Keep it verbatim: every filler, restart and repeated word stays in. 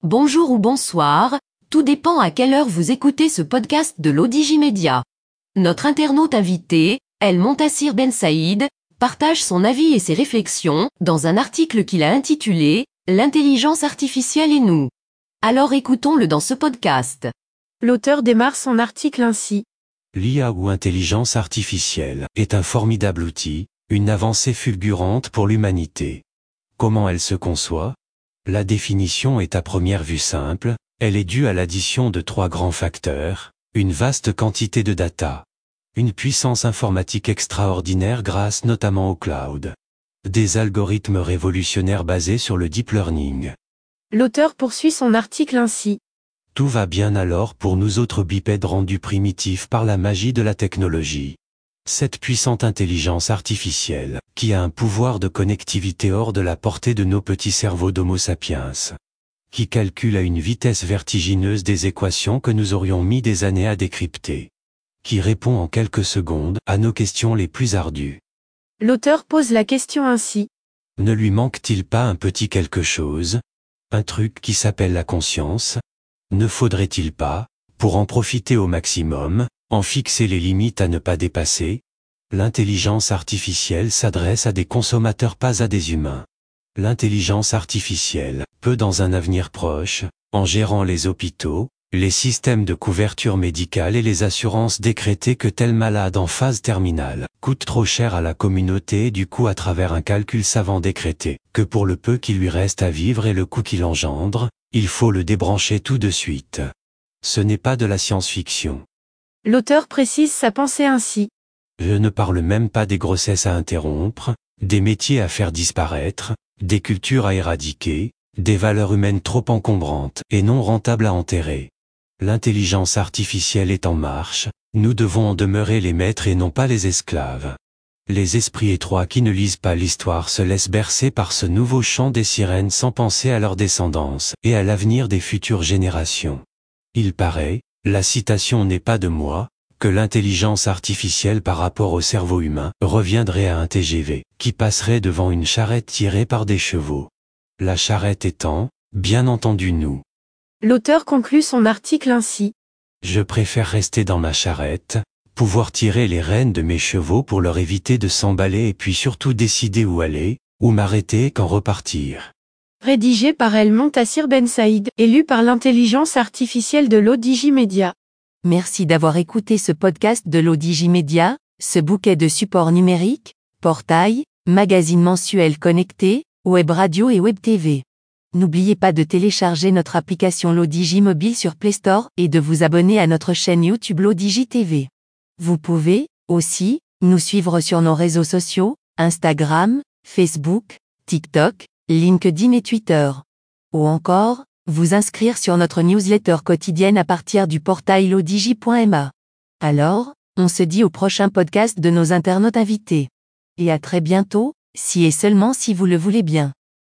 bonjour ou bonsoir, tout dépend à quelle heure vous écoutez ce podcast de l'Odigimédia. Notre internaute invité, El Montassir Ben Saïd, partage son avis et ses réflexions dans un article qu'il a intitulé « L'intelligence artificielle et nous ». Alors écoutons-le dans ce podcast. L'auteur démarre son article ainsi. L'I A ou intelligence artificielle est un formidable outil, une avancée fulgurante pour l'humanité. Comment elle se conçoit ? La définition est à première vue simple, elle est due à l'addition de trois grands facteurs, une vaste quantité de data, une puissance informatique extraordinaire grâce notamment au cloud, des algorithmes révolutionnaires basés sur le deep learning. L'auteur poursuit son article ainsi. Tout va bien alors pour nous autres bipèdes rendus primitifs par la magie de la technologie. Cette puissante intelligence artificielle, qui a un pouvoir de connectivité hors de la portée de nos petits cerveaux d'Homo sapiens, qui calcule à une vitesse vertigineuse des équations que nous aurions mis des années à décrypter, qui répond en quelques secondes à nos questions les plus ardues. L'auteur pose la question ainsi. Ne lui manque-t-il pas un petit quelque chose, un truc qui s'appelle la conscience ? Ne faudrait-il pas, pour en profiter au maximum, en fixer les limites à ne pas dépasser ? L'intelligence artificielle s'adresse à des consommateurs, pas à des humains. L'intelligence artificielle peut dans un avenir proche, en gérant les hôpitaux, les systèmes de couverture médicale et les assurances décréter que tel malade en phase terminale coûte trop cher à la communauté et du coup à travers un calcul savant décréter que pour le peu qui lui reste à vivre et le coût qu'il engendre, il faut le débrancher tout de suite. Ce n'est pas de la science-fiction. L'auteur précise sa pensée ainsi. Je ne parle même pas des grossesses à interrompre, des métiers à faire disparaître, des cultures à éradiquer, des valeurs humaines trop encombrantes et non rentables à enterrer. L'intelligence artificielle est en marche, nous devons en demeurer les maîtres et non pas les esclaves. Les esprits étroits qui ne lisent pas l'histoire se laissent bercer par ce nouveau chant des sirènes sans penser à leur descendance et à l'avenir des futures générations. Il paraît, la citation n'est pas de moi, que l'intelligence artificielle par rapport au cerveau humain reviendrait à un T G V, qui passerait devant une charrette tirée par des chevaux. La charrette étant, bien entendu nous. L'auteur conclut son article ainsi. Je préfère rester dans ma charrette, pouvoir tirer les rênes de mes chevaux pour leur éviter de s'emballer et puis surtout décider où aller, où m'arrêter et quand repartir. Rédigé par El Montassir Ben Saïd et lu par l'intelligence artificielle de l'Odigimédia. Merci d'avoir écouté ce podcast de l'Odigimédia, ce bouquet de supports numériques, portail, magazine mensuel connecté, web radio et web T V. N'oubliez pas de télécharger notre application l'Odigi Mobile sur Play Store et de vous abonner à notre chaîne YouTube l'Odigi T V. Vous pouvez, aussi, nous suivre sur nos réseaux sociaux, Instagram, Facebook, TikTok, LinkedIn et Twitter. Ou encore, vous inscrire sur notre newsletter quotidienne à partir du portail lodigi point m a. Alors, on se dit au prochain podcast de nos internautes invités. Et à très bientôt, si et seulement si vous le voulez bien.